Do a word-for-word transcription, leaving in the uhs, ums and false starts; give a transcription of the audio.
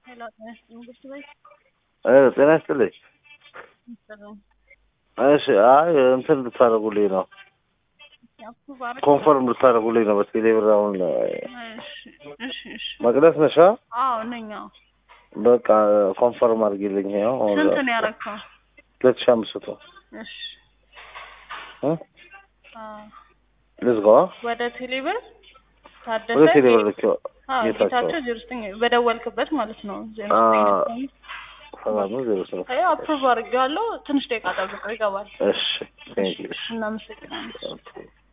ሄሎ እንግስት በይ እ ጤና ይስጥልኝ። እሺ አይ እንትን ልታደርጉልኝ ነው ኮንፈርም ልታደርጉልኝ ነው በቴሌብር አሁን። እሺ እሺ እሺ መቅደስ ነሽ? አዎ ነኝ። አዎ በቃ ኮንፈርም አድርጊልኝ። ያው ስንት ነው ያረከው? ሁለት ሺህ አምስት መቶ እሺ እ አዎ ልዝጋ ወደ ቴሌብር ታደሰ ወደ ቴሌብር ልኬው አዎ ጌታቸው ዜሮ ዘጠኝ በደወልክበት ማለት ነው። ዜሮ ዘጠኝ ሰላም ነው ዜሮ ስምንት አይ አፕሩቭ አድርጌዋለሁ። ትንሽ ደቂቃ ጠብቀው ይገባል። እሺ ቴንክ ዩ። እናመሰግናለን።